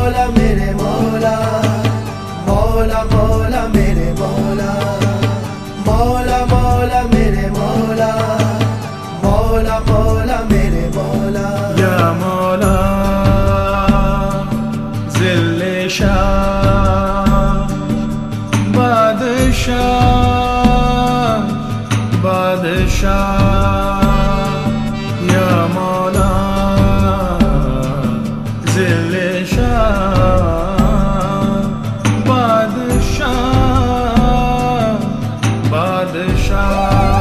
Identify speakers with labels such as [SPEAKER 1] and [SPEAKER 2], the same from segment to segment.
[SPEAKER 1] मौला मेरे मौला, मौला मौला मेरे मौला, मौला मौला मेरे मौला, मौला मौला मेरे मौला।
[SPEAKER 2] या मौला ज़िल्ले शाह बादशाह बादशाह, या मौला ज़िल्ले शाह बादशाह बादशाह।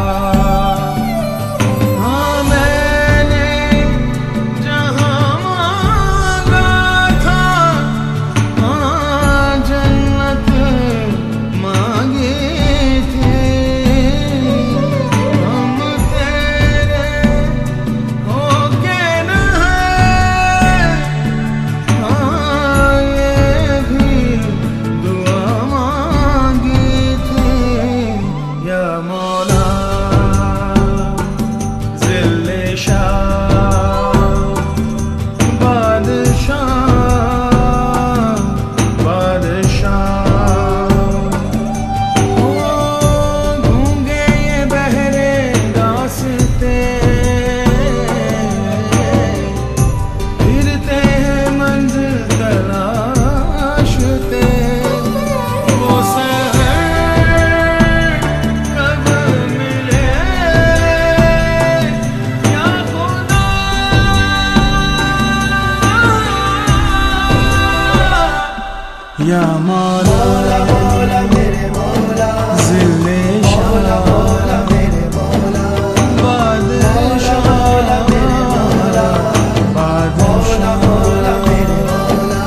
[SPEAKER 2] या मौला
[SPEAKER 1] मौला मेरे मौला,
[SPEAKER 2] ज़िल्ले शाह
[SPEAKER 1] मौला मेरे मौला,
[SPEAKER 2] बादशाह
[SPEAKER 1] मेरे मौला, मौला मौला मेरे मौला।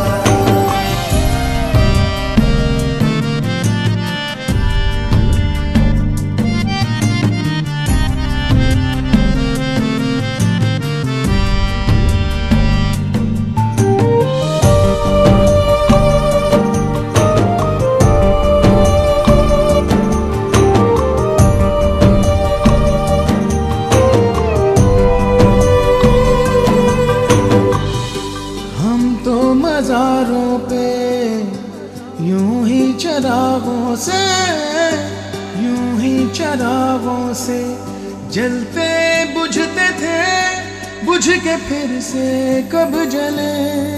[SPEAKER 2] मज़ारों पे यूं ही चरागों से, यूं ही चरागों से जलते बुझते थे, बुझ के फिर से कब जले।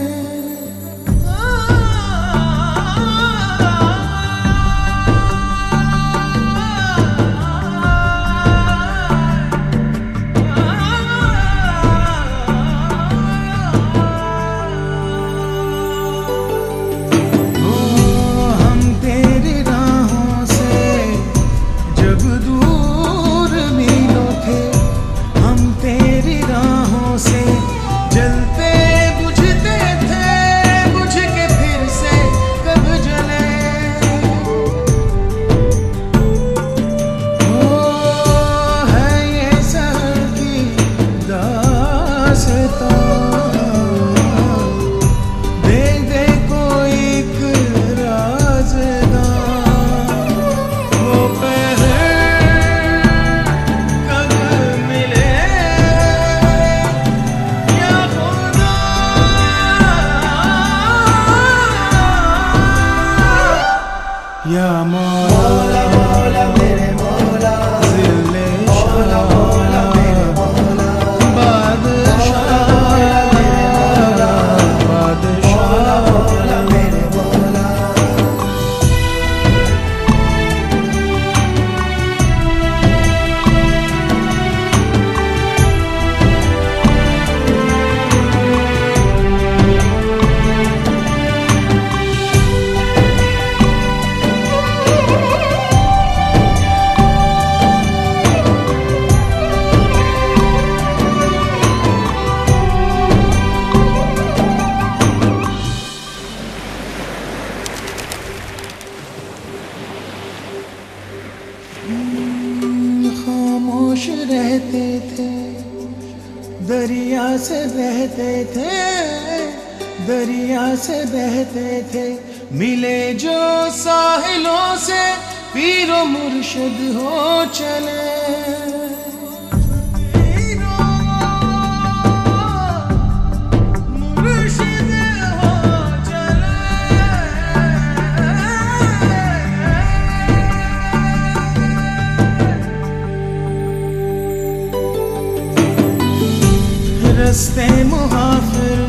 [SPEAKER 2] या मौला
[SPEAKER 1] मौला मेरे मौला,
[SPEAKER 2] ज़िल्ले
[SPEAKER 1] मौला मौला मेरे मौला,
[SPEAKER 2] बादशाह
[SPEAKER 1] मेरे मौला,
[SPEAKER 2] बादशाह
[SPEAKER 1] मौला मेरे मौला।
[SPEAKER 2] खामोश रहते थे, दरिया से बहते थे, दरिया से बहते थे, मिले जो साहिलों से पीरो मुर्शिद हो चले। मुर्शिद हो चले। दस्ते मुहाफिर